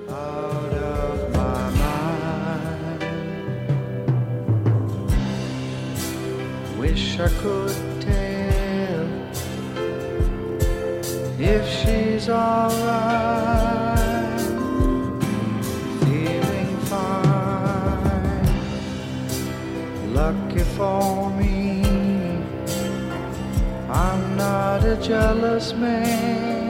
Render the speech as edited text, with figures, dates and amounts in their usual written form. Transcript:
out of my mind. Wish I could tell if she's alright, feeling fine. Lucky for me, I'm not a jealous man.